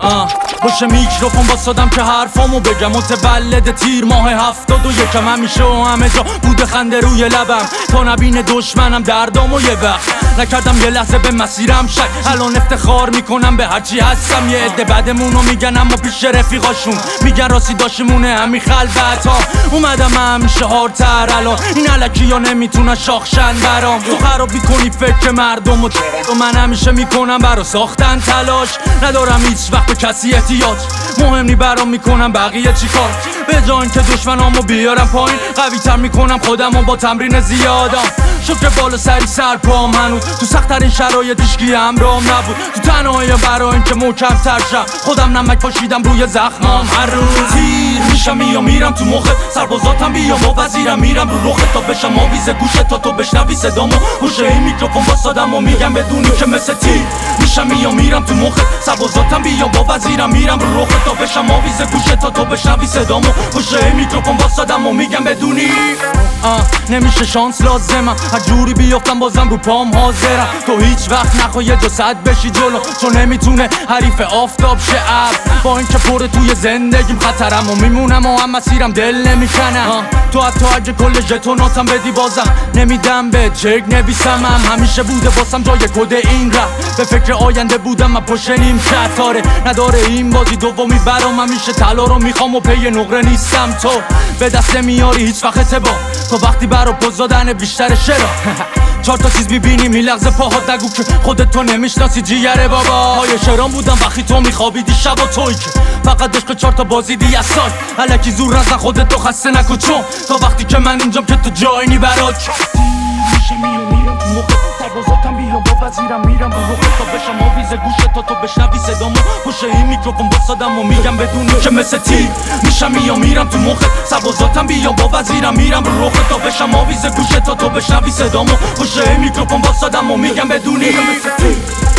باشه میکروفون واسادم که حرفامو بگم متولد تیر ماه 71 همیشه و همه جا بوده خنده روی لبم تا نبینه دشمنم دردامو یه وقت نکردم یه لحظه به مسیرم شک الان افتخار میکنم به هرچی هستم یه عده بعدمونو میگن اما پیش رفیقاشون میگن راستی داشمونه همین خلوت ها اومدم همیشه هارتر الان این علکی ها نمیتونن شاخشن برام تو خراب میکنی فکر مردم و من همیشه میکنم برا ساختن تلاش ندارم هیچ وقت به کسی احتیاج مهم نی برام میکنم بقیه چی کار به جای اینکه دشمنامو بیارم پایین قوی تر میکنم خودمو با تمرین زیادم شکر بالا سری سر پام هنوز تو سخت‌ترین شرایط هیچکی همراهم نبود تو تنهایی برای اینکه محکم تر شم خودم نمک پاشیدم روی زخمام هر روز تیر میشم میرم تو مخت سربازاتم بیام با وزیرم میرم رو رخت تا بشم آویز گوشت تا تو بشنوی صدامو پشت این میکروفون واسادم و میگم بدونی که مثل تیر میشم میرم تو مخت سربازاتم بیام با وزیرم میرم رو رخت تا بشم آویز گوشت تا تو بشنوی صدامو پشت این میکروفون واسادم و میگم بدونی نمیشه شانس لازمم هر جوری بیافتم بازم رو پام حاضرم تو هیچ وقت نخواه یه جا صد بشی جلو چون نمیتونه حریف آفتاب شه با اینکه پره توی زندگیم خطرم و میمونم و هم مسیرم دل نمیکنم تو حتی اگه کل ژتوناتم بدی بازم نمیدم به چک نویسم همیشه بوده واسم جای کد این رفت به فکر آینده بودم من پشت نیم کتاره نداره این بازی دومی برام همیشه طلا رو میخوام و پی نقره نیستم تو به دست نمیاری هیچ وقت اعتبار تو وقتی برا پوز دادن بیشتر شرا چهار تا چیز میبینی میلغزه پاهات نگو که خودت تو نمیشناسی جیگره بابا های شرام بودم وقتی تو میخوابیدی شبا توی که فقط عشق چهار تا بازیدی از سال الکی زور نزن خودت تو خسته نکن چون تا وقتی که من اینجام که تو جای نی برات میشه میرم تو موقع سربازاتم بیام با وزیرم میرم رو رخت تا بشم آویز گوشت تا تو بشنوی صدامو پشت این میکروفون واسادم و میگم بدونی که مثل تیر میشم میرم تو مخت سربازاتم بیام با وزیرم میرم رو رخت تا بشم آویز گوشت تا تو بشنوی صدامو پشت این میکروفون واسادم و میگم بدونی که مثل تیر